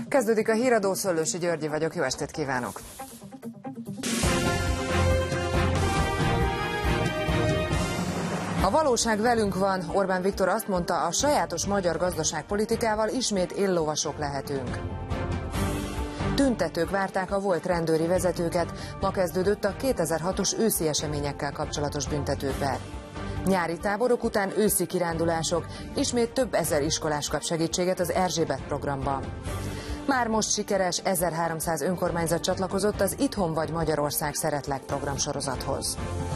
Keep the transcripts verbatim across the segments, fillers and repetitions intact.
Kezdődik a híradó, Szöllősi Györgyi vagyok, jó estét kívánok! A valóság velünk van, Orbán Viktor azt mondta, a sajátos magyar gazdaságpolitikával ismét éllovasok lehetünk. Tüntetők várták a volt rendőri vezetőket, ma kezdődött a kétezer-hatos őszi eseményekkel kapcsolatos büntetőper. Nyári táborok után őszi kirándulások, ismét több ezer iskolás kap segítséget az Erzsébet programban. Már most sikeres, ezerháromszáz önkormányzat csatlakozott az Itthon vagy Magyarország Szeretlek programsorozathoz.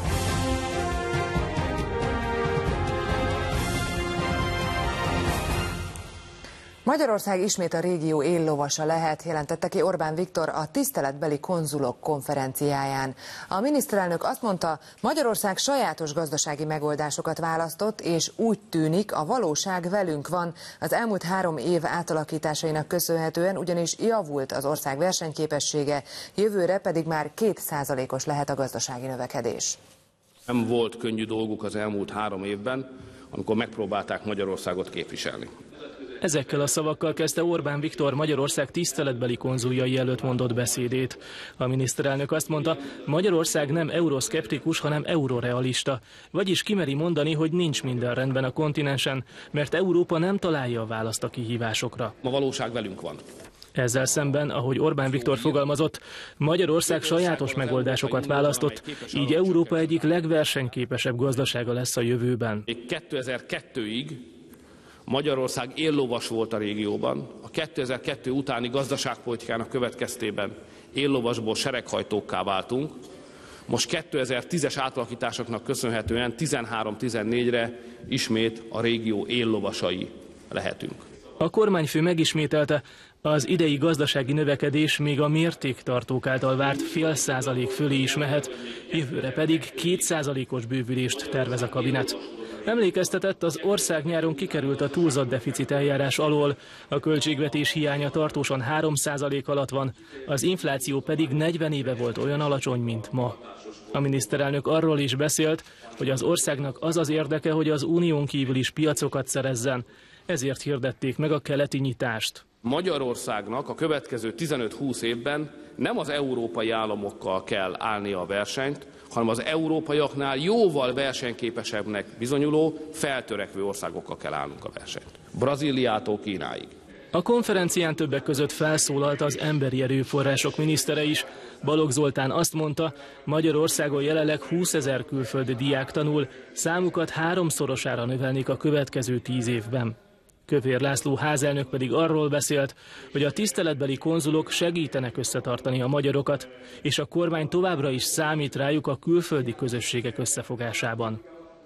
Magyarország ismét a régió éllovasa lehet, jelentette ki Orbán Viktor a tiszteletbeli konzulok konferenciáján. A miniszterelnök azt mondta, Magyarország sajátos gazdasági megoldásokat választott, és úgy tűnik, a valóság velünk van. Az elmúlt három év átalakításainak köszönhetően ugyanis javult az ország versenyképessége, jövőre pedig már két százalékos lehet a gazdasági növekedés. Nem volt könnyű dolguk az elmúlt három évben, amikor megpróbálták Magyarországot képviselni. Ezekkel a szavakkal kezdte Orbán Viktor Magyarország tiszteletbeli konzuljai előtt mondott beszédét. A miniszterelnök azt mondta, Magyarország nem euroszkeptikus, hanem eurorealista. Vagyis kimeri mondani, hogy nincs minden rendben a kontinensen, mert Európa nem találja a választ a kihívásokra. A valóság velünk van. Ezzel szemben, ahogy Orbán Viktor fogalmazott, Magyarország sajátos megoldásokat választott, így Európa egyik legversenyképesebb gazdasága lesz a jövőben. Még kétezer-kettőig Magyarország éllovas volt a régióban, a kétezer-kettő utáni gazdaságpolitikának következtében éllovasból sereghajtókká váltunk, most kétezer-tízes átalakításoknak köszönhetően tizenhárom-tizennégyre ismét a régió éllovasai lehetünk. A kormányfő megismételte, az idei gazdasági növekedés még a mértéktartók által várt fél százalék fölé is mehet, jövőre pedig két százalékos bővülést tervez a kabinet. Emlékeztetett, az ország nyáron kikerült a túlzott deficit eljárás alól, a költségvetés hiánya tartósan három százalék alatt van, az infláció pedig negyven éve volt olyan alacsony, mint ma. A miniszterelnök arról is beszélt, hogy az országnak az az érdeke, hogy az unión kívül is piacokat szerezzen, ezért hirdették meg a keleti nyitást. Magyarországnak a következő tizenöt-húsz évben nem az európai államokkal kell állnia a versenyt, hanem az európaiaknál jóval versenyképesebbnek bizonyuló, feltörekvő országokkal kell állnunk a versenyt. Brazíliától Kínáig. A konferencián többek között felszólalt az emberi erőforrások minisztere is. Balogh Zoltán azt mondta, Magyarországon jelenleg húszezer külföldi diák tanul, számukat háromszorosára növelnék a következő tíz évben. Kövér László házelnök pedig arról beszélt, hogy a tiszteletbeli konzulok segítenek összetartani a magyarokat, és a kormány továbbra is számít rájuk a külföldi közösségek összefogásában.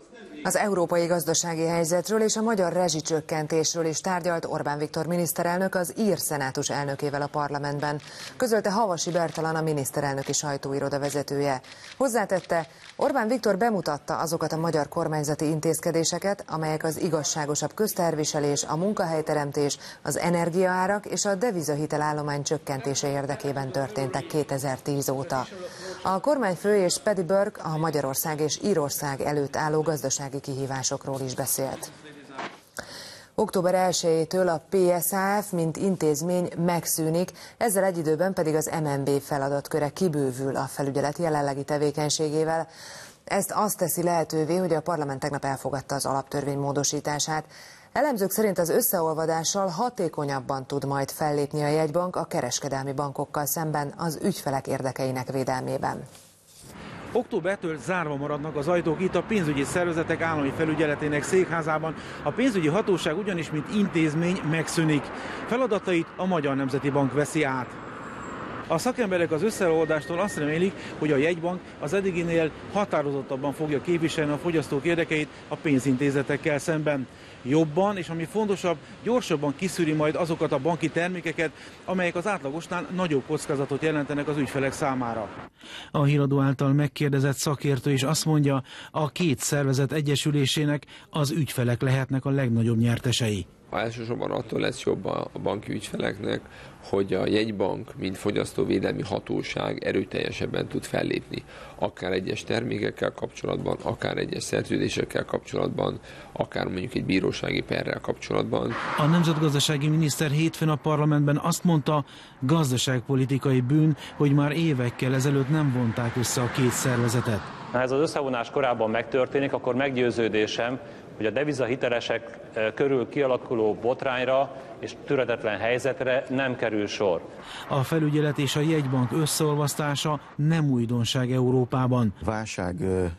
Az európai gazdasági helyzetről és a magyar rezsicsökkentésről is tárgyalt Orbán Viktor miniszterelnök az ír szenátus elnökével a parlamentben. Közölte Havasi Bertalan, a miniszterelnöki sajtóiroda vezetője. Hozzátette, Orbán Viktor bemutatta azokat a magyar kormányzati intézkedéseket, amelyek az igazságosabb közterviselés, a munkahelyteremtés, az energiaárak és a devizahitel-állomány csökkentése érdekében történtek kétezer-tíz óta. A kormányfő és Paddy Burke a Magyarország és Írország előtt álló gazdasági kihívásokról is beszélt. október elsejétől a pé es á ef mint intézmény megszűnik, ezzel egy időben pedig az em en bé feladatköre kibővül a felügyelet jelenlegi tevékenységével. Ezt azt teszi lehetővé, hogy a parlament tegnap elfogadta az alaptörvény módosítását. Elemzők szerint az összeolvadással hatékonyabban tud majd fellépni a jegybank a kereskedelmi bankokkal szemben az ügyfelek érdekeinek védelmében. Októbertől zárva maradnak az ajtók itt a pénzügyi szervezetek állami felügyeletének székházában. A pénzügyi hatóság ugyanis, mint intézmény megszűnik. Feladatait a Magyar Nemzeti Bank veszi át. A szakemberek az összeolvadástól azt remélik, hogy a jegybank az eddiginél határozottabban fogja képviselni a fogyasztók érdekeit a pénzintézetekkel szemben. Jobban, és ami fontosabb, gyorsabban kiszűri majd azokat a banki termékeket, amelyek az átlagosnál nagyobb kockázatot jelentenek az ügyfelek számára. A híradó által megkérdezett szakértő is azt mondja, a két szervezet egyesülésének az ügyfelek lehetnek a legnagyobb nyertesei. Elsősorban attól lesz jobb a banki ügyfeleknek, hogy a jegybank, mint fogyasztóvédelmi hatóság erőteljesebben tud fellépni. Akár egyes termékekkel kapcsolatban, akár egyes szerződésekkel kapcsolatban, akár mondjuk egy bírósági perrel kapcsolatban. A nemzetgazdasági miniszter hétfőn a parlamentben azt mondta, gazdaságpolitikai bűn, hogy már évekkel ezelőtt nem vonták össze a két szervezetet. Ha ez az összevonás korábban megtörténik, akkor meggyőződésem, hogy a devizahitelesek körül kialakuló botrányra és türetetlen helyzetre nem kerül sor. A felügyelet és a jegybank összeolvasztása nem újdonság Európában. Válságot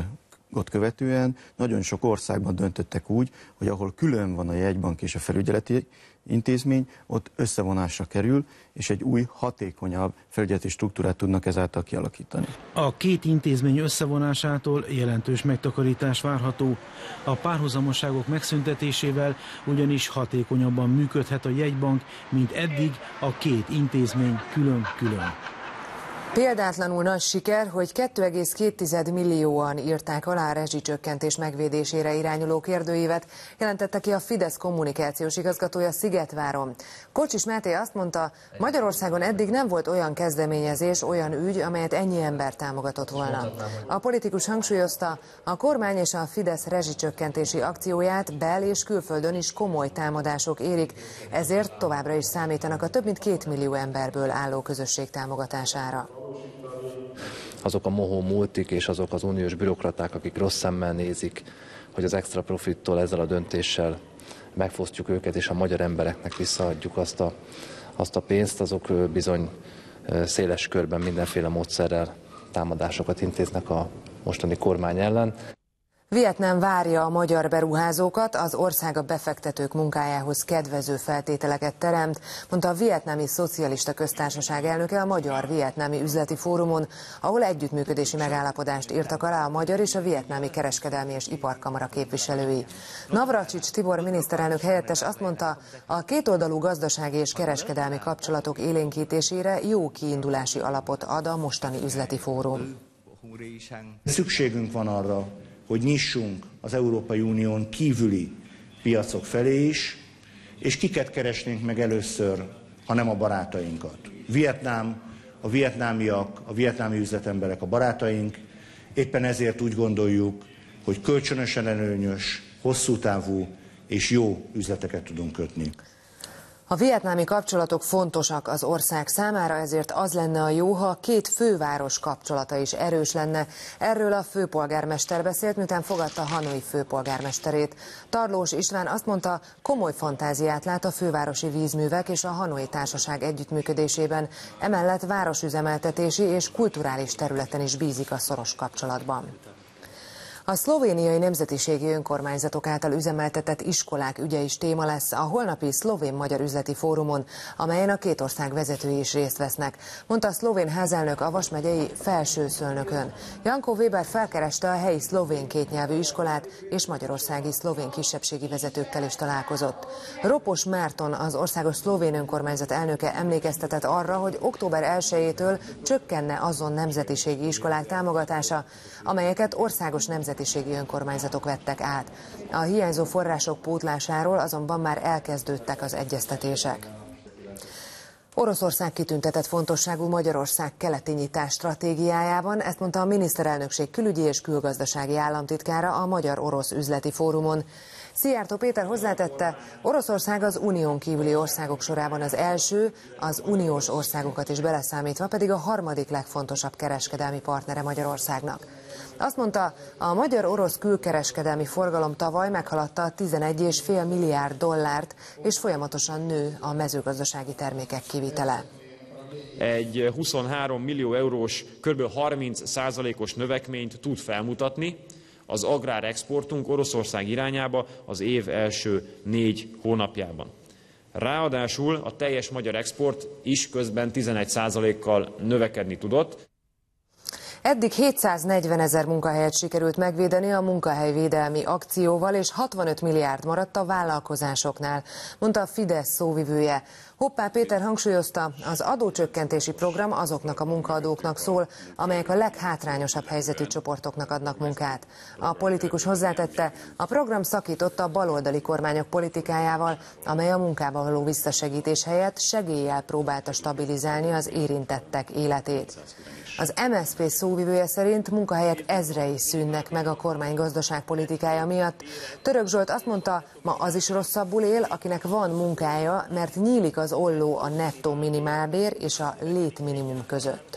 követően nagyon sok országban döntöttek úgy, hogy ahol külön van a jegybank és a felügyeleti intézmény, ott összevonásra kerül, és egy új, hatékonyabb felügyeleti struktúrát tudnak ezáltal kialakítani. A két intézmény összevonásától jelentős megtakarítás várható. A párhuzamosságok megszüntetésével ugyanis hatékonyabban működhet a jegybank, mint eddig a két intézmény külön-külön. Példátlanul nagy siker, hogy két egész két millióan írták alá a rezsicsökkentés megvédésére irányuló kérdőívet, jelentette ki a Fidesz kommunikációs igazgatója Szigetváron. Kocsis Máté azt mondta, Magyarországon eddig nem volt olyan kezdeményezés, olyan ügy, amelyet ennyi ember támogatott volna. A politikus hangsúlyozta, a kormány és a Fidesz rezsicsökkentési akcióját bel- és külföldön is komoly támadások érik, ezért továbbra is számítanak a több mint két millió emberből álló közösség támogatására. Azok a mohó multik és azok az uniós bürokraták, akik rossz szemmel nézik, hogy az extra profittól ezzel a döntéssel megfosztjuk őket, és a magyar embereknek visszaadjuk azt a, azt a pénzt, azok bizony széles körben mindenféle módszerrel támadásokat intéznek a mostani kormány ellen. Vietnám várja a magyar beruházókat, az ország a befektetők munkájához kedvező feltételeket teremt, mondta a Vietnámi Szocialista Köztársaság elnöke a Magyar-Vietnámi Üzleti Fórumon, ahol együttműködési megállapodást írtak alá a magyar és a vietnámi kereskedelmi és iparkamara képviselői. Navracsics Tibor miniszterelnök helyettes azt mondta, a kétoldalú gazdasági és kereskedelmi kapcsolatok élénkítésére jó kiindulási alapot ad a mostani üzleti fórum. Szükségünk van arra, hogy nyissunk az Európai Unión kívüli piacok felé is, és kiket keresnénk meg először, ha nem a barátainkat. Vietnám, a vietnámiak, a vietnámi üzletemberek a barátaink, éppen ezért úgy gondoljuk, hogy kölcsönösen előnyös, hosszú távú és jó üzleteket tudunk kötni. A vietnámi kapcsolatok fontosak az ország számára, ezért az lenne a jó, ha a két főváros kapcsolata is erős lenne. Erről a főpolgármester beszélt, miután fogadta Hanoi főpolgármesterét. Tarlós István azt mondta, komoly fantáziát lát a fővárosi vízművek és a Hanoi Társaság együttműködésében. Emellett városüzemeltetési és kulturális területen is bízik a szoros kapcsolatban. A szlovéniai nemzetiségi önkormányzatok által üzemeltetett iskolák ügye is téma lesz a holnapi szlovén-magyar üzleti fórumon, amelyen a két ország vezetői is részt vesznek, mondta a szlovén házelnök a Vas megyei Felsőszölnökön. Janko Weber felkereste a helyi szlovén kétnyelvű iskolát, és magyarországi szlovén kisebbségi vezetőkkel is találkozott. Ropos Márton, az országos szlovén önkormányzat elnöke emlékeztetett arra, hogy október elsejétől csökkenne azon nemzetiségi iskolák támogatása, amelyeket országos nemzetiségi önkormányzatok vettek át. A hiányzó források pótlásáról azonban már elkezdődtek az egyeztetések. Oroszország kitüntetett fontosságú Magyarország keleti nyitás stratégiájában, ezt mondta a miniszterelnökség külügyi és külgazdasági államtitkára a Magyar-Orosz Üzleti Fórumon. Szijjártó Péter hozzátette, Oroszország az unión kívüli országok sorában az első, az uniós országokat is beleszámítva pedig a harmadik legfontosabb kereskedelmi partnere Magyarországnak. Azt mondta, a magyar-orosz külkereskedelmi forgalom tavaly meghaladta a tizenegy egész öt milliárd dollárt, és folyamatosan nő a mezőgazdasági termékek kivitele. Egy huszonhárom millió eurós, kb. harminc százalékos növekményt tud felmutatni az agrárexportunk Oroszország irányába az év első négy hónapjában. Ráadásul a teljes magyar export is közben tizenegy százalékkal növekedni tudott. Eddig hétszáznegyvenezer munkahelyet sikerült megvédeni a munkahelyvédelmi akcióval, és hatvanöt milliárd maradt a vállalkozásoknál, mondta a Fidesz szóvivője. Hoppá Péter hangsúlyozta, az adócsökkentési program azoknak a munkaadóknak szól, amelyek a leghátrányosabb helyzetű csoportoknak adnak munkát. A politikus hozzátette, a program szakította a baloldali kormányok politikájával, amely a munkába való visszasegítés helyett segéllyel próbálta stabilizálni az érintettek életét. Az em es zé pé szóvivője szerint munkahelyek ezrei szűnnek meg a kormány gazdaságpolitikája miatt. Török Zsolt azt mondta, ma az is rosszabbul él, akinek van munkája, mert nyílik az olló a nettó minimálbér és a létminimum között.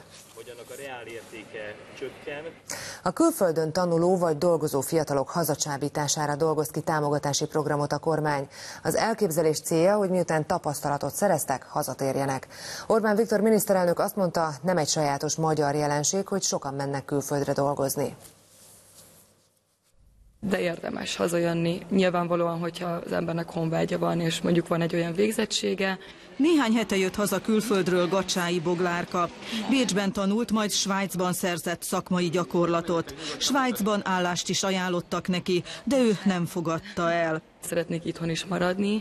A külföldön tanuló vagy dolgozó fiatalok hazacsábítására dolgoz ki támogatási programot a kormány. Az elképzelés célja, hogy miután tapasztalatot szereztek, hazatérjenek. Orbán Viktor miniszterelnök azt mondta, nem egy sajátos magyar jelenség, hogy sokan mennek külföldre dolgozni. De érdemes hazajönni. Nyilvánvalóan, hogyha az embernek honvágya van, és mondjuk van egy olyan végzettsége. Néhány hete jött haza külföldről Gacsái Boglárka. Bécsben tanult, majd Svájcban szerzett szakmai gyakorlatot. Svájcban állást is ajánlottak neki, de ő nem fogadta el. Szeretnék itthon is maradni,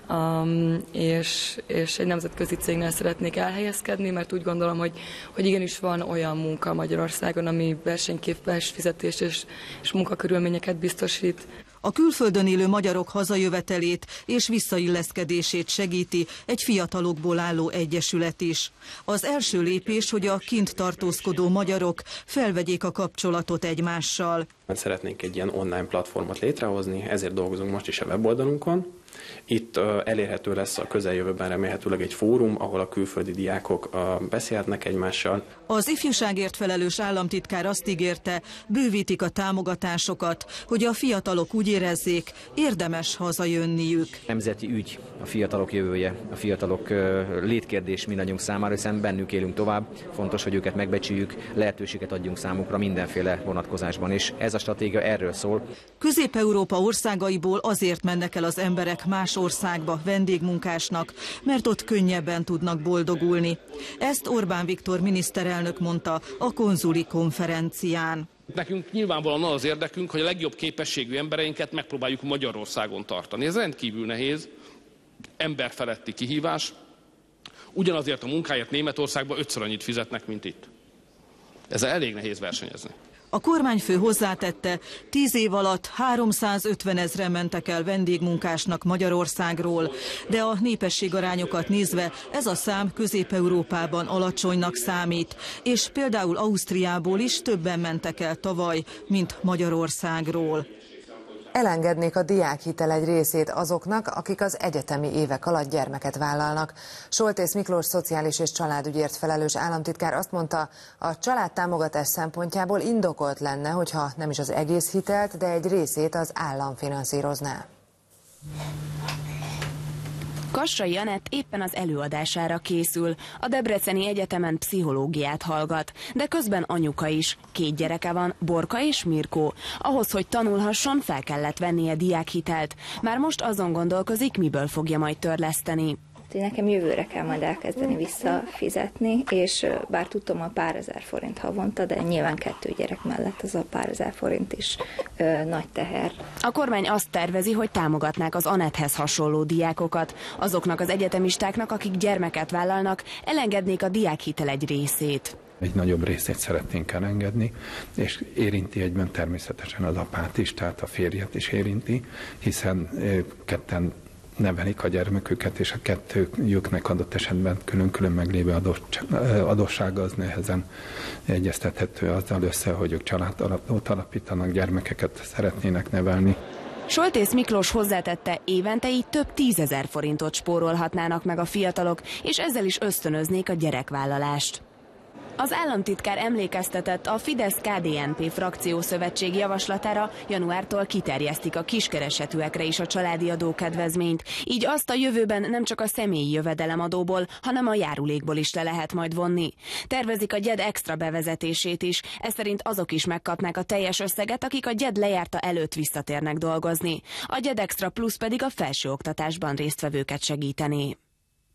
um, és, és egy nemzetközi cégnél szeretnék elhelyezkedni, mert úgy gondolom, hogy, hogy igenis van olyan munka Magyarországon, ami versenyképes fizetés és, és munkakörülményeket biztosít. A külföldön élő magyarok hazajövetelét és visszailleszkedését segíti egy fiatalokból álló egyesület is. Az első lépés, hogy a kint tartózkodó magyarok felvegyék a kapcsolatot egymással. Szeretnénk egy ilyen online platformot létrehozni, ezért dolgozunk most is a weboldalunkon. Itt elérhető lesz a közeljövőben remélhetőleg egy fórum, ahol a külföldi diákok beszélhetnek egymással. Az ifjúságért felelős államtitkár azt ígérte, bővítik a támogatásokat, hogy a fiatalok úgy érezzék, érdemes hazajönniük. Nemzeti ügy a fiatalok jövője, a fiatalok létkérdés mindannyiunk számára, hiszen bennük élünk tovább. Fontos, hogy őket megbecsüljük, lehetőséget adjunk számukra mindenféle vonatkozásban, és ez a stratégia erről szól. Közép-Európa országaiból azért mennek el az emberek más országba vendégmunkásnak, mert ott könnyebben tudnak boldogulni. Ezt Orbán Viktor miniszterelnök mondta a konzuli konferencián. Nekünk nyilvánvalóan az érdekünk, hogy a legjobb képességű embereinket megpróbáljuk Magyarországon tartani. Ez rendkívül nehéz, emberfeletti kihívás. Ugyanazért a munkáért Németországban ötször annyit fizetnek, mint itt. Ezzel elég nehéz versenyezni. A kormányfő hozzátette, tíz év alatt háromszázötven ezren mentek el vendégmunkásnak Magyarországról, de a népességarányokat nézve ez a szám Közép-Európában alacsonynak számít, és például Ausztriából is többen mentek el tavaly, mint Magyarországról. Elengednék a diákhitel egy részét azoknak, akik az egyetemi évek alatt gyermeket vállalnak. Soltész Miklós szociális és családügyért felelős államtitkár azt mondta, a családtámogatás szempontjából indokolt lenne, hogyha nem is az egész hitelt, de egy részét az állam finanszírozná. Kassai Anett éppen az előadására készül. A Debreceni Egyetemen pszichológiát hallgat, de közben anyuka is. Két gyereke van, Borka és Mirkó. Ahhoz, hogy tanulhasson, fel kellett vennie diákhitelt. Már most azon gondolkozik, miből fogja majd törleszteni. Nekem jövőre kell majd elkezdeni visszafizetni, és bár tudom a pár ezer forint havonta, de nyilván kettő gyerek mellett az a pár ezer forint is ö, nagy teher. A kormány azt tervezi, hogy támogatnák az Anetthez hasonló diákokat. Azoknak az egyetemistáknak, akik gyermeket vállalnak, elengednék a diákhitel egy részét. Egy nagyobb részét szeretnénk elengedni, és érinti egyben természetesen az apát is, tehát a férjet is érinti, hiszen ketten nevelik a gyermeküket, és a kettőjüknek adott esetben külön-külön meglévő adóssága az nehezen egyeztethető azzal össze, hogy ők családot alapítanak, gyermekeket szeretnének nevelni. Soltész Miklós hozzátette, évente így több tízezer forintot spórolhatnának meg a fiatalok, és ezzel is ösztönöznék a gyerekvállalást. Az államtitkár emlékeztetett, a Fidesz-ká dé en pé frakciószövetség javaslatára januártól kiterjesztik a kiskeresetűekre is a családi adókedvezményt, így azt a jövőben nem csak a személyi jövedelemadóból, hanem a járulékból is le lehet majd vonni. Tervezik a gyed extra bevezetését is, ez szerint azok is megkapnák a teljes összeget, akik a gyed lejárta előtt visszatérnek dolgozni. A gyed extra plusz pedig a felsőoktatásban résztvevőket segítené.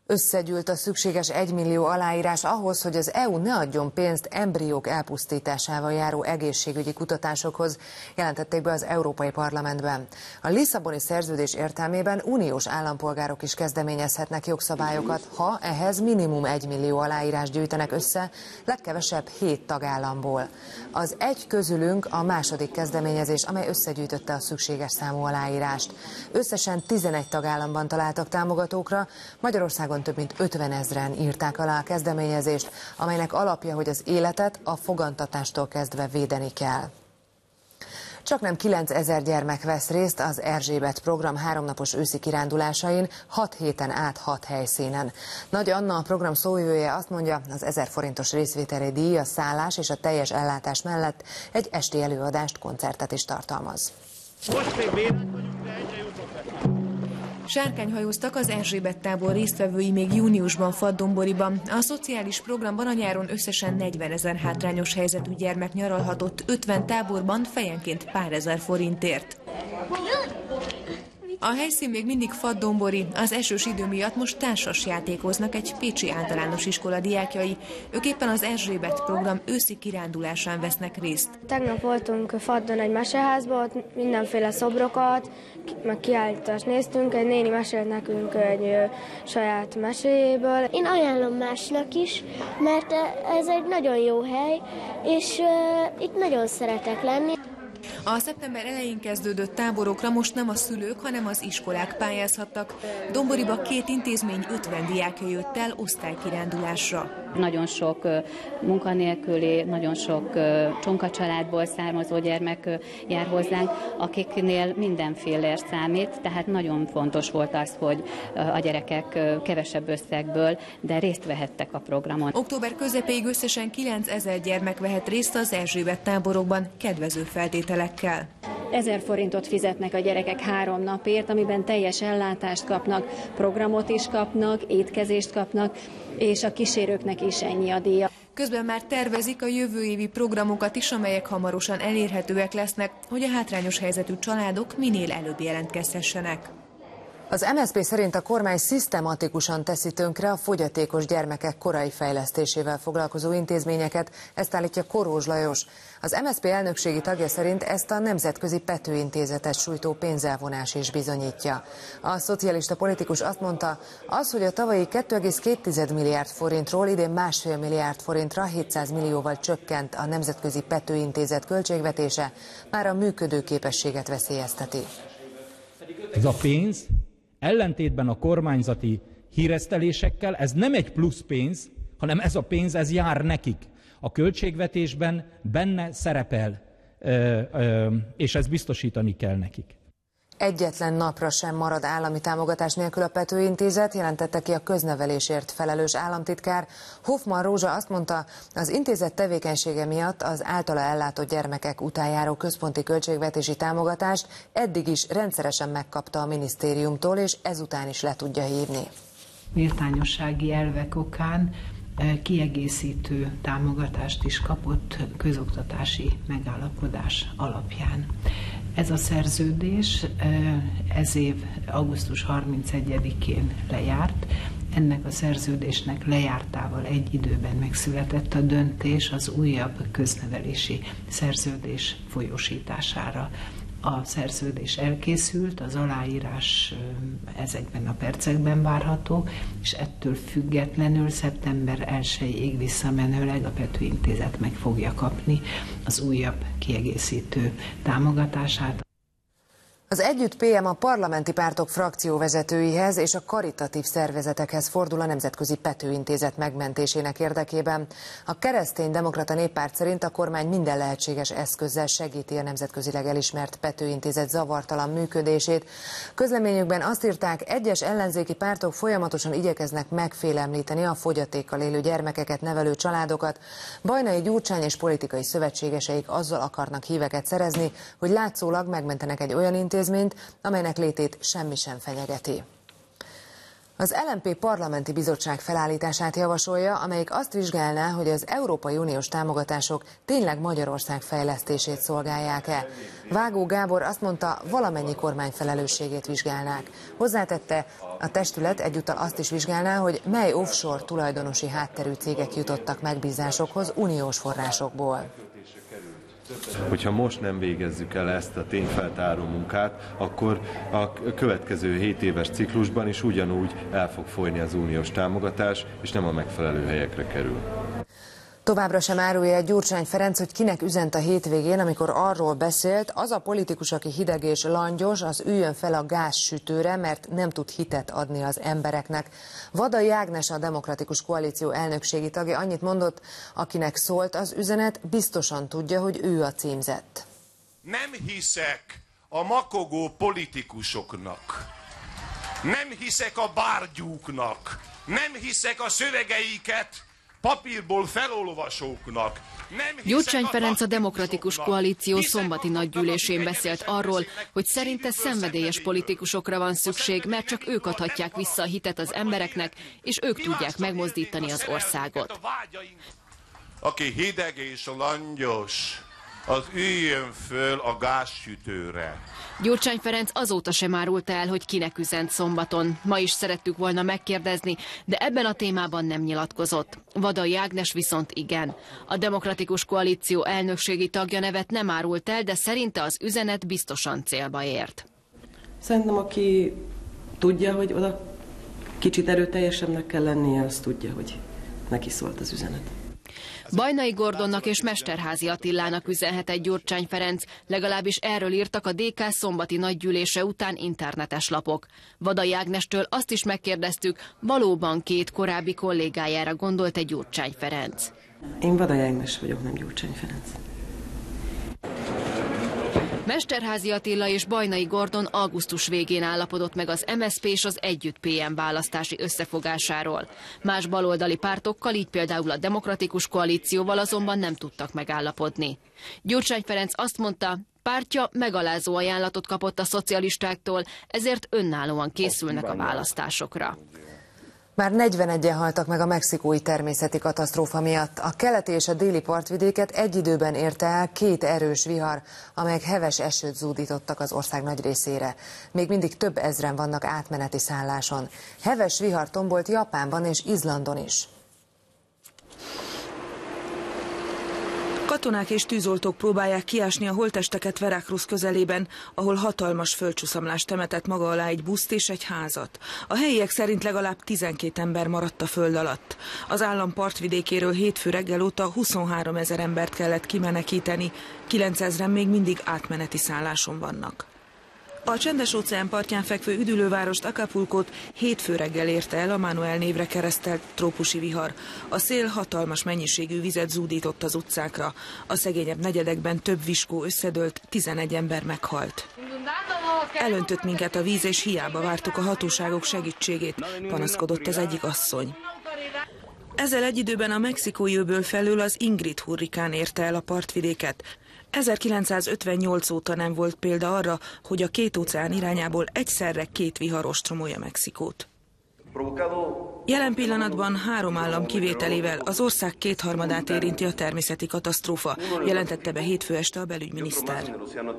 Összegyűlt a szükséges egymillió aláírás ahhoz, hogy az é u ne adjon pénzt embriók elpusztításával járó egészségügyi kutatásokhoz, jelentették be az Európai Parlamentben. A Lisszaboni szerződés értelmében uniós állampolgárok is kezdeményezhetnek jogszabályokat, ha ehhez minimum egymillió aláírás gyűjtenek össze, legkevesebb hét tagállamból. Az egy közülünk a második kezdeményezés, amely összegyűjtötte a szükséges számú aláírást. Összesen tizenegy tagállamban találtak támogatókra, Magyarországon több mint ötvenezren írták alá a kezdeményezést, amelynek alapja, hogy az életet a fogantatástól kezdve védeni kell. Csaknem kilencezer gyermek vesz részt az Erzsébet program háromnapos őszi kirándulásain, hat héten át hat helyszínen. Nagy Anna, a program szóvivője azt mondja, az ezer forintos részvételi díj, a szállás és a teljes ellátás mellett egy esti előadást, koncertet is tartalmaz. Most még vélet vagyunk, de egyre jutok le. Sárkányhajóztak az Erzsébet tábor résztvevői még júniusban Faddonboriban. A szociális programban a nyáron összesen negyvenezer hátrányos helyzetű gyermek nyaralhatott ötven táborban fejenként pár ezer forintért. A helyszín még mindig Faddonbori, az esős idő miatt most társas játékoznak egy pécsi általános iskola diákjai. Ők éppen az Erzsébet program őszi kirándulásán vesznek részt. Tegnap voltunk Faddon egy meseházban, ott mindenféle szobrokat, meg kiállítást néztünk, egy néni mesélt nekünk egy ö, saját meséjéből. Én ajánlom másnak is, mert ez egy nagyon jó hely, és ö, itt nagyon szeretek lenni. A szeptember elején kezdődött táborokra most nem a szülők, hanem az iskolák pályázhattak. Domboriba két intézmény ötven diákja jött el osztálykirándulásra. Nagyon sok munkanélküli, nagyon sok csonka családból származó gyermek jár hozzánk, akiknél mindenféle számít, tehát nagyon fontos volt az, hogy a gyerekek kevesebb összegből, de részt vehettek a programon. Október közepéig összesen kilencezer gyermek vehet részt az Erzsébet táborokban kedvező feltételekkel. Ezer forintot fizetnek a gyerekek három napért, amiben teljes ellátást kapnak, programot is kapnak, étkezést kapnak, és a kísérőknek is ennyi a díja. Közben már tervezik a jövő évi programokat is, amelyek hamarosan elérhetőek lesznek, hogy a hátrányos helyzetű családok minél előbb jelentkezhessenek. Az em es zé pé szerint a kormány szisztematikusan teszi tönkre a fogyatékos gyermekek korai fejlesztésével foglalkozó intézményeket, ezt állítja Korós Lajos. Az em es zé pé elnökségi tagja szerint ezt a Nemzetközi Pető Intézetet sújtó pénzelvonás is bizonyítja. A szocialista politikus azt mondta, az, hogy a tavalyi két egész két milliárd forintról idén másfél milliárd forintra hétszáz millióval csökkent a Nemzetközi Pető Intézet költségvetése, már a működőképességet veszélyezteti. Ez a pénz ellentétben a kormányzati híresztelésekkel, ez nem egy plusz pénz, hanem ez a pénz, ez jár nekik. A költségvetésben benne szerepel, és ezt biztosítani kell nekik. Egyetlen napra sem marad állami támogatás nélkül a Pető Intézet, jelentette ki a köznevelésért felelős államtitkár. Hoffman Rózsa azt mondta, az intézet tevékenysége miatt az általa ellátott gyermekek után járó központi költségvetési támogatást eddig is rendszeresen megkapta a minisztériumtól, és ezután is le tudja hívni. Méltányossági elvek okán kiegészítő támogatást is kapott közoktatási megállapodás alapján. Ez a szerződés ez év augusztus harmincegyedikén lejárt. Ennek a szerződésnek lejártával egy időben megszületett a döntés az újabb köznevelési szerződés folyósítására. A szerződés elkészült, az aláírás ezekben a percekben várható, és ettől függetlenül szeptember elsejéig visszamenőleg a Pető Intézet meg fogja kapni az újabb kiegészítő támogatását. Az Együtt pé em a parlamenti pártok frakcióvezetőihez és a karitatív szervezetekhez fordul a Nemzetközi Pető Intézet megmentésének érdekében. A Kereszténydemokrata Néppárt szerint a kormány minden lehetséges eszközzel segíti a nemzetközileg elismert Pető Intézet zavartalan működését. Közleményükben azt írták, egyes ellenzéki pártok folyamatosan igyekeznek megfélemlíteni a fogyatékkal élő gyermekeket nevelő családokat. Bajnai Gyurcsány és politikai szövetségeseik azzal akarnak híveket szerezni, hogy látszólag megmentenek egy olyan intézményt, amelynek létét semmi sem fenyegeti. Az el em pé parlamenti bizottság felállítását javasolja, amelyik azt vizsgálná, hogy az Európai Uniós támogatások tényleg Magyarország fejlesztését szolgálják-e. Vágó Gábor azt mondta, valamennyi kormány felelősségét vizsgálnák. Hozzátette, a testület egyúttal azt is vizsgálná, hogy mely offshore tulajdonosi hátterű cégek jutottak megbízásokhoz uniós forrásokból. Hogyha most nem végezzük el ezt a tényfeltáró munkát, akkor a következő hét éves ciklusban is ugyanúgy el fog folyni az uniós támogatás, és nem a megfelelő helyekre kerül. Továbbra sem árulja Gyurcsány Ferenc, hogy kinek üzent a hétvégén, amikor arról beszélt, az a politikus, aki hideg és langyos, az üljön fel a gázsütőre, mert nem tud hitet adni az embereknek. Vadai Ágnes, a Demokratikus Koalíció elnökségi tagja annyit mondott, akinek szólt az üzenet, biztosan tudja, hogy ő a címzett. Nem hiszek a makogó politikusoknak, nem hiszek a bárgyúknak, nem hiszek a szövegeiket papírból felolvasóknak. Gyurcsány Ferenc a Demokratikus Koalíció szombati nagygyűlésén beszélt arról, hogy szerinte szenvedélyes politikusokra van szükség, mert csak ők adhatják vissza a hitet az embereknek, és ők tudják megmozdítani az országot. Aki hideg és langyos, az üljön föl a gázsütőre. Gyurcsány Ferenc azóta sem árulta el, hogy kinek üzent szombaton. Ma is szerettük volna megkérdezni, de ebben a témában nem nyilatkozott. Vadai Ágnes viszont igen. A Demokratikus Koalíció elnökségi tagja nevet nem árult el, de szerinte az üzenet biztosan célba ért. Szerintem, aki tudja, hogy oda kicsit erőteljesebbnek kell lennie, az tudja, hogy neki szólt az üzenet. Bajnai Gordonnak és Mesterházy Attilának üzenhetett Gyurcsány Ferenc, legalábbis erről írtak a dé ká szombati nagygyűlése után internetes lapok. Vadai Ágnestől azt is megkérdeztük, valóban két korábbi kollégájára gondolt-e Gyurcsány Ferenc. Én Vadai Ágnes vagyok, nem Gyurcsány Ferenc. Mesterházy Attila és Bajnai Gordon augusztus végén állapodott meg az em es zé pé és az Együtt pé em választási összefogásáról. Más baloldali pártokkal, így például a Demokratikus Koalícióval azonban nem tudtak megállapodni. Gyurcsány Ferenc azt mondta, pártja megalázó ajánlatot kapott a szocialistáktól, ezért önállóan készülnek a választásokra. Már negyvenegyen haltak meg a mexikói természeti katasztrófa miatt. A keleti és a déli partvidéket egy időben érte el két erős vihar, amelyek heves esőt zúdítottak az ország nagy részére. Még mindig több ezren vannak átmeneti szálláson. Heves vihar tombolt Japánban és Izlandon is. Katonák és tűzoltók próbálják kiásni a holttesteket Veracruz közelében, ahol hatalmas földcsúszamlás temetett maga alá egy buszt és egy házat. A helyiek szerint legalább tizenkét ember maradt a föld alatt. Az állam partvidékéről hétfő reggel óta huszonhárom ezer embert kellett kimenekíteni, kilencezren még mindig átmeneti szálláson vannak. A Csendes-óceán partján fekvő üdülővárost, Acapulcót hétfő reggel érte el a Manuel névre keresztelt trópusi vihar. A szél hatalmas mennyiségű vizet zúdított az utcákra. A szegényebb negyedekben több viskó összedőlt, tizenegy ember meghalt. Elöntött minket a víz, és hiába vártuk a hatóságok segítségét, panaszkodott az egyik asszony. Ezzel egy időben a mexikói öböl felől az Ingrid hurrikán érte el a partvidéket. ezerkilencszázötvennyolc óta nem volt példa arra, hogy a két óceán irányából egyszerre két vihar ostromolja Mexikót. Jelen pillanatban három állam kivételével az ország kétharmadát érinti a természeti katasztrófa, jelentette be hétfő este a belügyminiszter.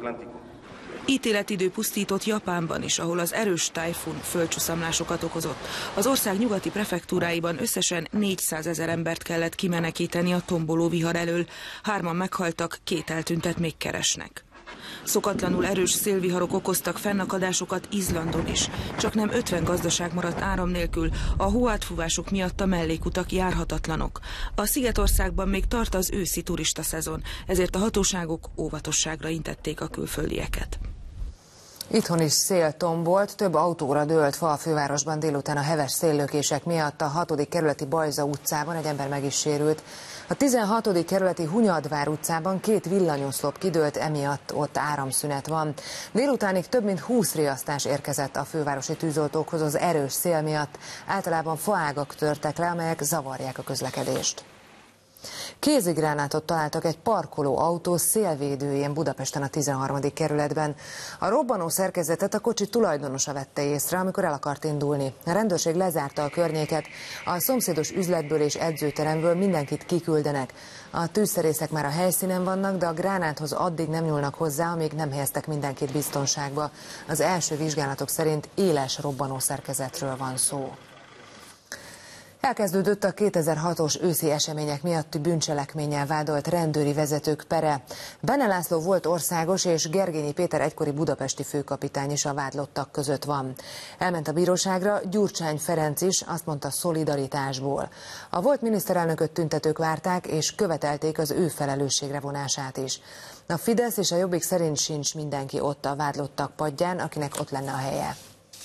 Ítéletidő pusztított Japánban is, ahol az erős tájfun földcsúszamlásokat okozott. Az ország nyugati prefektúráiban összesen négyszázezer embert kellett kimenekíteni a tomboló vihar elől. Hárman meghaltak, két eltüntet még keresnek. Szokatlanul erős szélviharok okoztak fennakadásokat Izlandon is. Csak nem ötven gazdaság maradt áram nélkül, a hóátfúvások miatt a mellékutak járhatatlanok. A Szigetországban még tart az őszi turista szezon, ezért a hatóságok óvatosságra intették a külföldieket. Itthon is szél tombolt, több autóra dőlt fa a fővárosban délután a heves széllökések miatt. A hatodik kerületi Bajza utcában egy ember meg is sérült. A tizenhatodik kerületi Hunyadvár utcában két villanyoszlop kidőlt, emiatt ott áramszünet van. Délutánig több mint húsz riasztás érkezett a fővárosi tűzoltókhoz az erős szél miatt. Általában faágak törtek le, amelyek zavarják a közlekedést. Kézigránátot találtak egy parkoló autó szélvédőjén Budapesten a tizenharmadik kerületben. A robbanó szerkezetet a kocsi tulajdonosa vette észre, amikor el akart indulni. A rendőrség lezárta a környéket, a szomszédos üzletből és edzőteremből mindenkit kiküldenek. A tűzszerészek már a helyszínen vannak, de a gránáthoz addig nem nyúlnak hozzá, amíg nem helyeztek mindenkit biztonságba. Az első vizsgálatok szerint éles robbanó szerkezetről van szó. Elkezdődött a kétezer-hatos őszi események miatti bűncselekménnyel vádolt rendőri vezetők pere. Bene László volt országos és Gergényi Péter egykori budapesti főkapitány is a vádlottak között van. Elment a bíróságra, Gyurcsány Ferenc is, azt mondta, szolidaritásból. A volt miniszterelnököt tüntetők várták és követelték az ő felelősségre vonását is. A Fidesz és a Jobbik szerint sincs mindenki ott a vádlottak padján, akinek ott lenne a helye.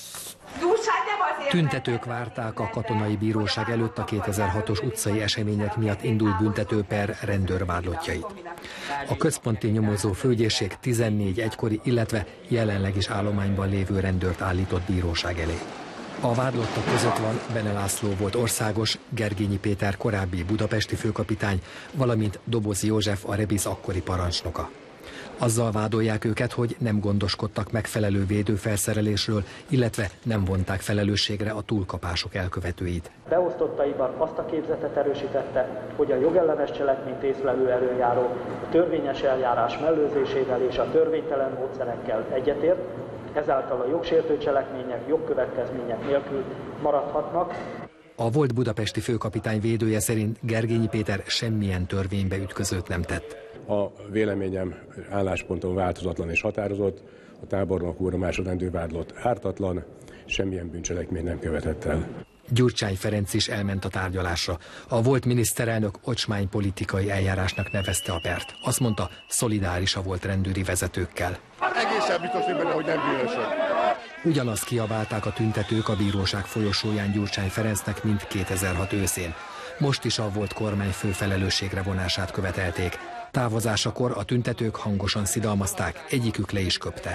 Tüntetők várták a katonai bíróság előtt a kétezer-hatos utcai események miatt indult büntetőper rendőrvádlottjait. A központi nyomozó főügyészség tizennégy egykori, illetve jelenleg is állományban lévő rendőrt állított bíróság elé. A vádlottak között van Bene László volt országos, Gergényi Péter korábbi budapesti főkapitány, valamint Dobozi József a Rebisz akkori parancsnoka. Azzal vádolják őket, hogy nem gondoskodtak megfelelő védőfelszerelésről, illetve nem vonták felelősségre a túlkapások elkövetőit. Beosztottaiban azt a képzetet erősítette, hogy a jogellenes cselekményt észlelő előjáró a törvényes eljárás mellőzésével és a törvénytelen módszerekkel egyetért, ezáltal a jogsértő cselekmények jogkövetkezmények nélkül maradhatnak. A volt budapesti főkapitány védője szerint Gergényi Péter semmilyen törvénybe ütközőt nem tett. A véleményem állásponton változatlan és határozott, a tábornok úr, a másodrendű vádlott ártatlan, semmilyen bűncselekmény nem követett el. Gyurcsány Ferenc is elment a tárgyalásra. A volt miniszterelnök ocsmány politikai eljárásnak nevezte a pert. Azt mondta, szolidárisa volt rendőri vezetőkkel. Egészen biztos, hogy nem bűnösök. Ugyanazt kiabálták a tüntetők a bíróság folyosóján Gyurcsány Ferencnek, mint kétezer-hat őszén. Most is a volt kormányfő felelősségre vonását követelték. Távozásakor a tüntetők hangosan szidalmazták, egyikük le is köpte.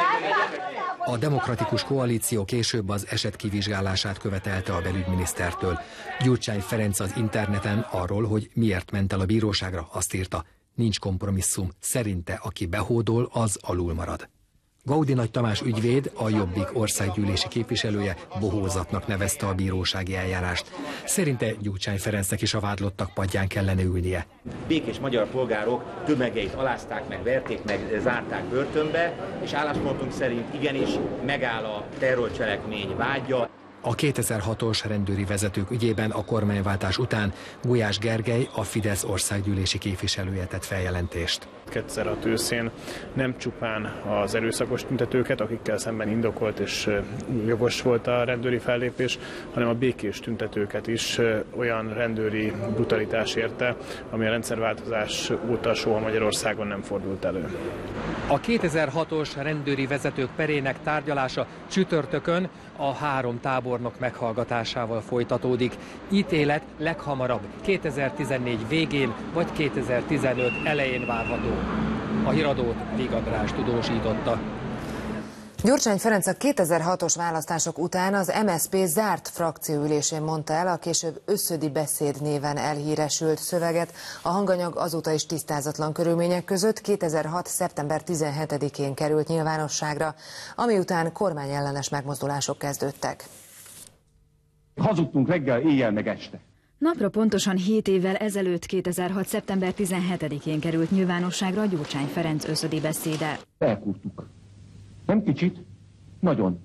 A Demokratikus Koalíció később az eset kivizsgálását követelte a belügyminisztertől. Gyurcsány Ferenc az interneten arról, hogy miért ment el a bíróságra, azt írta, nincs kompromisszum, szerinte aki behódol, az alul marad. Gaudi Nagy Tamás ügyvéd, a Jobbik országgyűlési képviselője bohózatnak nevezte a bírósági eljárást. Szerinte Gyurcsány Ferencnek is a vádlottak padján kellene ülnie. Békés magyar polgárok tömegeit alázták meg, verték meg, zárták börtönbe, és álláspontunk szerint igenis megáll a terrorcselekmény vágya. A kétezer-hatos rendőri vezetők ügyében a kormányváltás után Gulyás Gergely, a Fidesz országgyűlési képviselője tett feljelentést. kétezer-hat őszén nem csupán az erőszakos tüntetőket, akikkel szemben indokolt és jogos volt a rendőri fellépés, hanem a békés tüntetőket is olyan rendőri brutalitás érte, ami a rendszerváltozás óta soha Magyarországon nem fordult elő. A kétezer-hatos rendőri vezetők perének tárgyalása csütörtökön a három tábornok meghallgatásával folytatódik. Ítélet leghamarabb kétezer-tizennégy végén vagy kétezer-tizenöt elején várható. A híradót Víg András tudósította. Gyurcsány Ferenc a kétezer-hatos választások után az em es zé pé zárt frakcióülésén mondta el a később Összödi beszéd néven elhíresült szöveget. A hanganyag azóta is tisztázatlan körülmények között kétezer-hat. szeptember tizenhetedikén került nyilvánosságra, ami után kormányellenes megmozdulások kezdődtek. Hazudtunk reggel, éjjel meg este. Napra pontosan hét évvel ezelőtt, kétezer-hat. szeptember tizenhetedikén került nyilvánosságra Gyurcsány Ferenc összödi beszéde. Elkúrtuk. Nem kicsit, nagyon.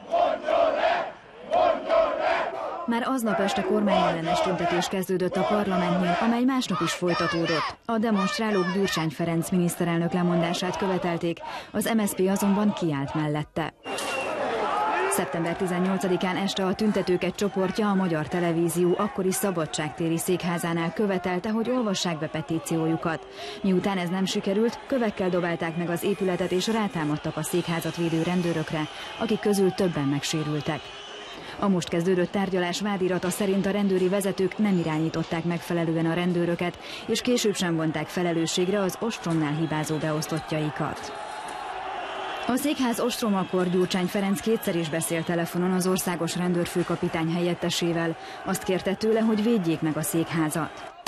Már aznap este kormányellenes tüntetés kezdődött a parlamentnél, amely másnap is folytatódott. A demonstrálók Gyurcsány Ferenc miniszterelnök lemondását követelték, az em es zé pé azonban kiállt mellette. szeptember tizennyolcadikán este a tüntetők csoportja a Magyar Televízió akkori szabadságtéri székházánál követelte, hogy olvassák be petíciójukat. Miután ez nem sikerült, kövekkel dobálták meg az épületet és rátámadtak a székházat védő rendőrökre, akik közül többen megsérültek. A most kezdődött tárgyalás vádirata szerint a rendőri vezetők nem irányították megfelelően a rendőröket, és később sem vonták felelősségre az ostromnál hibázó beosztottjaikat. A székház ostromakor Gyurcsány Ferenc kétszer is beszélt telefonon az országos rendőrfőkapitány helyettesével. Azt kérte tőle, hogy védjék meg a székházat. A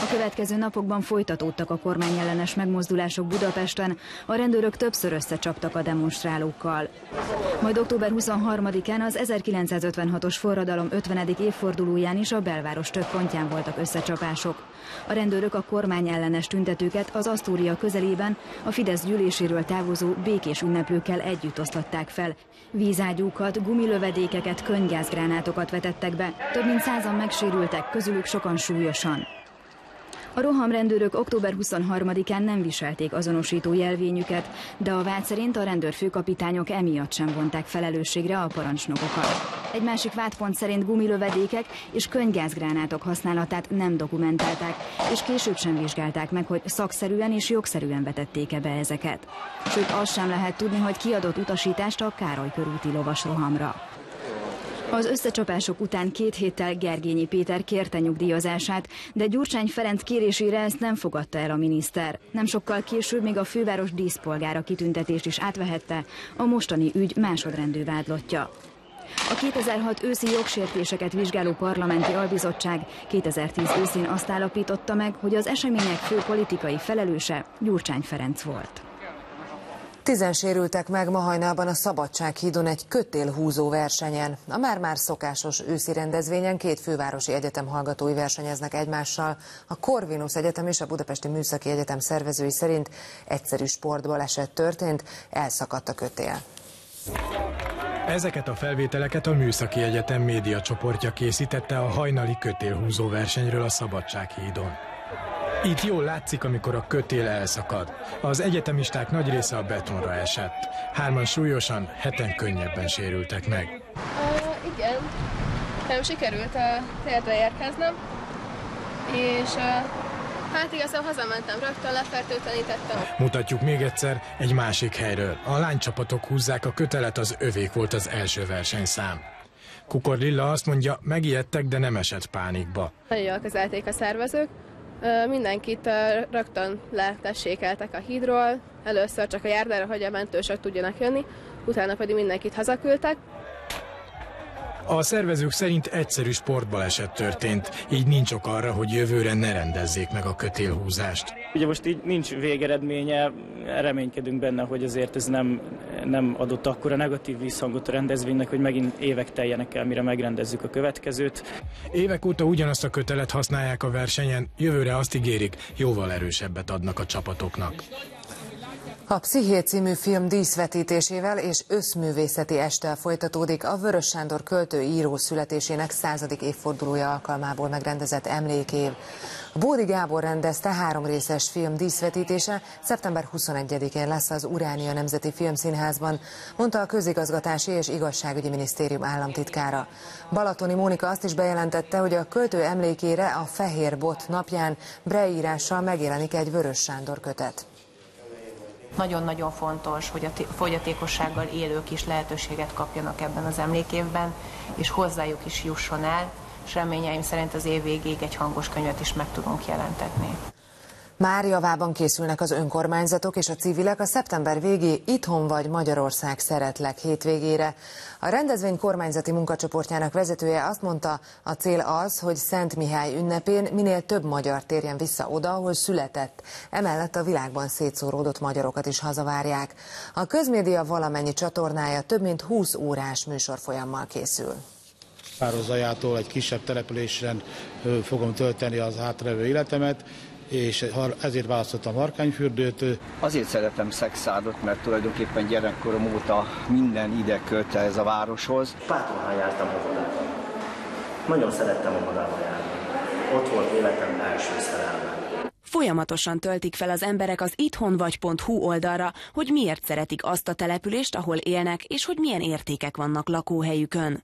következő napokban folytatódtak a kormányellenes megmozdulások Budapesten, a rendőrök többször összecsaptak a demonstrálókkal. Majd október huszonharmadikán az ezerkilencszázötvenhatos forradalom ötvenedik évfordulóján is a belváros több pontján voltak összecsapások. A rendőrök a kormányellenes tüntetőket az Asztória közelében a Fidesz gyűléséről távozó békés ünneplőkkel együtt osztatták fel. Vízágyúkat, gumilövedékeket, könnygázgránátokat vetettek be. Több mint százan megsérültek, közülük sokan súlyosan. A rohamrendőrök október huszonharmadikán nem viselték azonosító jelvényüket, de a vád szerint a rendőrfőkapitányok emiatt sem vonták felelősségre a parancsnokokat. Egy másik vádpont szerint gumilövedékek és könnygázgránátok használatát nem dokumentálták, és később sem vizsgálták meg, hogy szakszerűen és jogszerűen vetették-e be ezeket. Sőt, azt sem lehet tudni, hogy kiadott utasítást a Károly körúti lovasrohamra. Az összecsapások után két héttel Gergényi Péter kérte nyugdíjazását, de Gyurcsány Ferenc kérésére ezt nem fogadta el a miniszter. Nem sokkal később még a főváros díszpolgára kitüntetést is átvehette, a mostani ügy másodrendű vádlottja. A kétezer-hat őszi jogsértéseket vizsgáló parlamenti albizottság kétezer-tíz őszén azt állapította meg, hogy az események fő politikai felelőse Gyurcsány Ferenc volt. Tizen sérültek meg ma hajnalban a Szabadsághídon egy kötélhúzó versenyen. A már-már szokásos őszi rendezvényen két fővárosi egyetem hallgatói versenyeznek egymással. A Corvinus Egyetem és a Budapesti Műszaki Egyetem szervezői szerint egyszerű sportbaleset történt, elszakadt a kötél. Ezeket a felvételeket a Műszaki Egyetem médiacsoportja készítette a hajnali kötélhúzó versenyről a Szabadsághídon. Itt jól látszik, amikor a kötél elszakad. Az egyetemisták nagy része a betonra esett. Hárman súlyosan, heten könnyebben sérültek meg. Uh, igen, nem sikerült a térdre érkeznem, és uh, hát igazából hazamentem rögtön, lefertőtlenítettem. Mutatjuk még egyszer egy másik helyről. A lánycsapatok húzzák a kötelet, az övék volt az első versenyszám. Kukor Lilla azt mondja, megijedtek, de nem esett pánikba. Nagyon jól kezelték a szervezők. Mindenkit rögtön letessékeltek a hídról, először csak a járdára, hogy a mentősök tudjanak jönni, utána pedig mindenkit hazaküldtek. A szervezők szerint egyszerű sportbaleset történt, így nincs ok arra, hogy jövőre ne rendezzék meg a kötélhúzást. Ugye most így nincs végeredménye, reménykedünk benne, hogy azért ez nem, nem adott akkora negatív visszhangot a rendezvénynek, hogy megint évek teljenek el, mire megrendezzük a következőt. Évek óta ugyanazt a kötelet használják a versenyen, jövőre azt ígérik, jóval erősebbet adnak a csapatoknak. A Psziché című film díszvetítésével és összművészeti esttel folytatódik a Vörös Sándor költő író születésének századik évfordulója alkalmából megrendezett emlékév. Bódi Gábor rendezte három részes film díszvetítése szeptember huszonegyedikén lesz az Uránia Nemzeti Filmszínházban, mondta a Közigazgatási és Igazságügyi Minisztérium államtitkára. Balatoni Mónika azt is bejelentette, hogy a költő emlékére a Fehér Bot napján Braille írással megjelenik egy Vörös Sándor kötet. Nagyon-nagyon fontos, hogy a fogyatékossággal élők is lehetőséget kapjanak ebben az emlékévben, és hozzájuk is jusson el, és reményeim szerint az év végéig egy hangos könyvet is meg tudunk jelentetni. Már javában készülnek az önkormányzatok és a civilek a szeptember végi Itthon vagy Magyarország szeretlek hétvégére. A rendezvény kormányzati munkacsoportjának vezetője azt mondta, a cél az, hogy Szent Mihály ünnepén minél több magyar térjen vissza oda, ahol született. Emellett a világban szétszóródott magyarokat is hazavárják. A közmédia valamennyi csatornája több mint húsz órás műsorfolyammal készül. Pározajától egy kisebb településen fogom tölteni az hátralevő életemet, és ezért választottam Harkányfürdőt. Azért szeretem Szexárdot, mert tulajdonképpen gyerekkorom óta minden ide költe ez a városhoz. Pátonhán jártam óvodában. Nagyon szerettem óvodába járni. Ott volt életem első szerelme. Folyamatosan töltik fel az emberek az itthonvagy pont hu oldalra, hogy miért szeretik azt a települést, ahol élnek, és hogy milyen értékek vannak lakóhelyükön.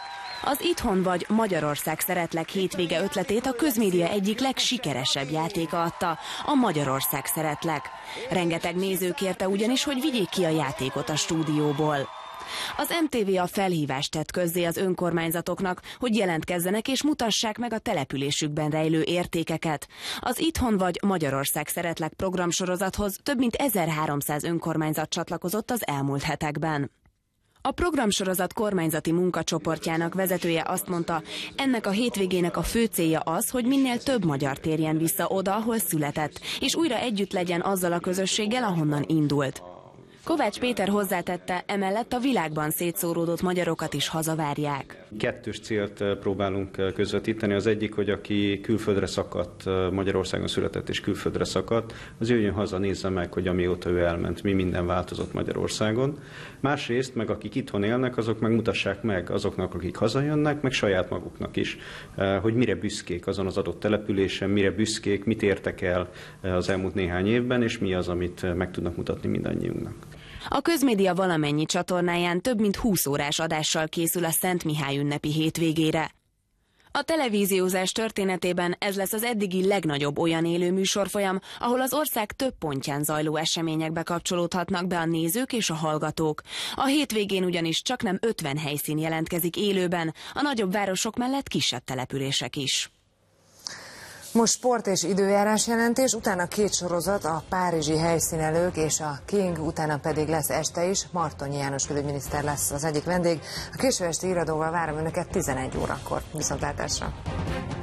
Az Itthon vagy Magyarország szeretlek hétvége ötletét a közmédia egyik legsikeresebb játéka adta, a Magyarország szeretlek. Rengeteg néző kérte ugyanis, hogy vigyék ki a játékot a stúdióból. Az em té vé a felhívást tett közzé az önkormányzatoknak, hogy jelentkezzenek és mutassák meg a településükben rejlő értékeket. Az Itthon vagy Magyarország szeretlek programsorozathoz több mint ezerháromszáz önkormányzat csatlakozott az elmúlt hetekben. A programsorozat kormányzati munkacsoportjának vezetője azt mondta, ennek a hétvégének a fő célja az, hogy minél több magyar térjen vissza oda, ahol született, és újra együtt legyen azzal a közösséggel, ahonnan indult. Kovács Péter hozzátette, emellett a világban szétszóródott magyarokat is hazavárják. Kettős célt próbálunk közvetíteni. Az egyik, hogy aki külföldre szakadt, Magyarországon született és külföldre szakadt, az jöjjön haza, nézze meg, hogy amióta ő elment, mi minden változott Magyarországon. Másrészt, meg akik itthon élnek, azok meg mutassák meg azoknak, akik hazajönnek, meg saját maguknak is, hogy mire büszkék azon az adott településen, mire büszkék, mit értek el az elmúlt néhány évben, és mi az, amit meg tudnak mutatni mindannyiunknak. A Közmédia valamennyi csatornáján több mint húsz órás adással készül a Szent Mihály ünnepi hétvégére. A televíziózás történetében ez lesz az eddigi legnagyobb olyan élő műsorfolyam, ahol az ország több pontján zajló eseményekbe kapcsolódhatnak be a nézők és a hallgatók. A hétvégén ugyanis csaknem ötven helyszín jelentkezik élőben, a nagyobb városok mellett kisebb települések is. Most sport és időjárás jelentés, utána két sorozat, a párizsi helyszínelők és a King, utána pedig lesz este is. Martonyi János külügyminiszter lesz az egyik vendég. A késő esti iradóval várom önöket tizenegy órakor. Viszontlátásra!